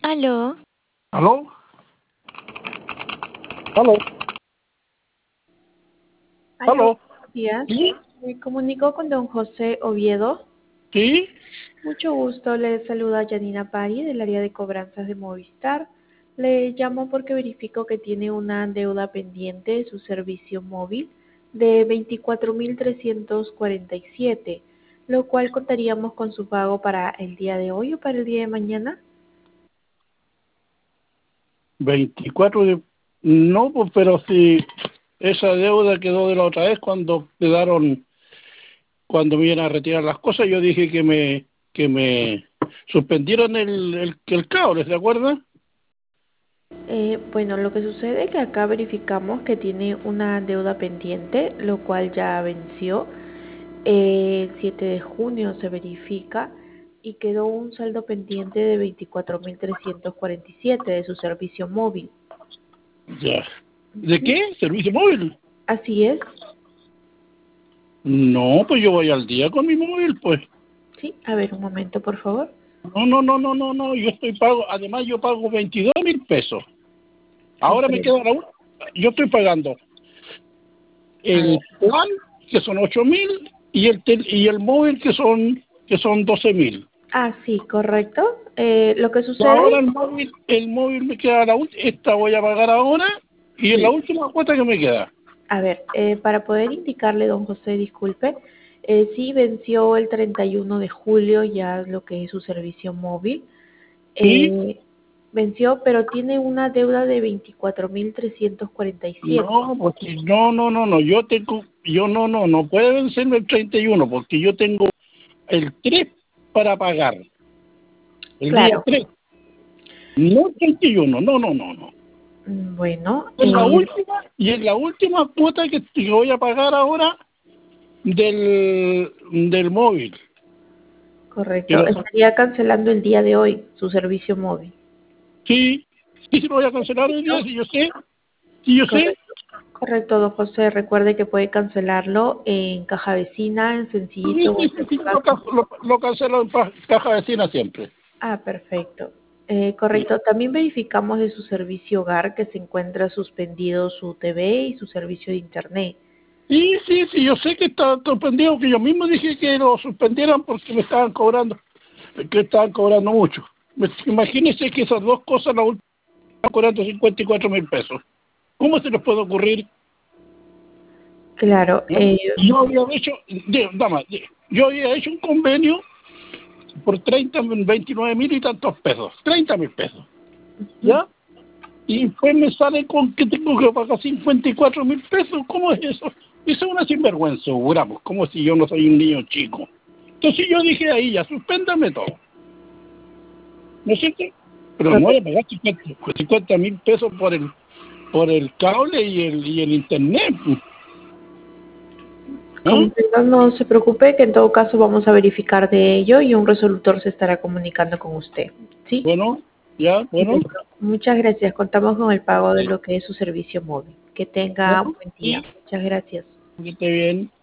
Aló. ¿Aló? ¿Aló? Aló, ¿Aló? buenos días. ¿Sí? Me comunico con don José Oviedo. ¿Sí? Mucho gusto, le saluda Janina Pari del área de cobranzas de Movistar. Le llamo porque verifico que tiene una deuda pendiente de su servicio móvil de 24.347, lo cual contaríamos con su pago para el día de hoy o para el día de mañana. 24 de... No, pues, pero si esa deuda quedó de la otra vez cuando me iban a retirar las cosas, yo dije que me suspendieron el cable, ¿se acuerdan? Bueno, lo que sucede es que acá verificamos que tiene una deuda pendiente, lo cual ya venció. El 7 de junio se verifica y quedó un saldo pendiente de 24.347 de su servicio móvil. Ya. ¿De Ujú. qué? ¿Servicio móvil? Así es. No, pues yo voy al día con mi móvil, pues. Sí, a ver, un momento, por favor. No, yo estoy pago, además yo pago 22.000 pesos. Ahora me Comprendo. queda yo estoy pagando A ver. el plan, que son 8.000, y el móvil, que son 12.000. Ah, sí, correcto. Lo que Ahora sucede, el móvil me queda esta voy a pagar ahora, y es la sí. última cuota que me queda. A ver, para poder indicarle, don José, disculpe, sí venció el 31 de julio ya lo que es su servicio móvil. ¿Sí? Venció, pero tiene una deuda de 24.347. No, porque no, no puede vencerme el 31, porque yo tengo el 3 para pagar, el día Claro. 3, no el 31, no. Bueno, Es la última, y es la última cuota que voy a pagar ahora del móvil. correcto. Pero Estaría cancelando el día de hoy su servicio móvil. sí, sí se lo voy a cancelar hoy día, ¿No? si yo sé. Correcto. Correcto, don José. Recuerde que puede cancelarlo en Caja Vecina, en Sí, Sencillito o sí, en sí, sí, Prepago. lo cancelo en caja vecina siempre. Ah, perfecto. Correcto. También verificamos de su servicio hogar que se encuentra suspendido su TV y su servicio de Internet. Sí, yo sé que está sorprendido, que yo mismo dije que lo suspendieran porque que estaban cobrando mucho. Imagínense que esas dos cosas la última estaban cobrando 54.000 pesos. ¿Cómo se les puede ocurrir? Claro. ¿No? Yo había hecho un convenio por 29.000 y tantos pesos, 30.000 pesos, Ujú. ¿ya? Y después me sale con que tengo que pagar 54.000 pesos. ¿Cómo es eso? Eso es una sinvergüenza, juramos, como si yo no soy un niño chico. Entonces yo dije ahí, ya, suspéndame todo, ¿no es cierto? Pero no voy a Correcto. pagar 50.000 pesos por el cable y el internet, pues, ¿no? Comprendo, no se preocupe, que en todo caso vamos a verificar de ello y un resolutor se estará comunicando con usted. ¿Sí? Bueno, ya, bueno, Correcto. Muchas gracias. Contamos con el pago de lo que es su servicio móvil. Que tenga un bueno, buen día. sí, Muchas gracias. que esté bien.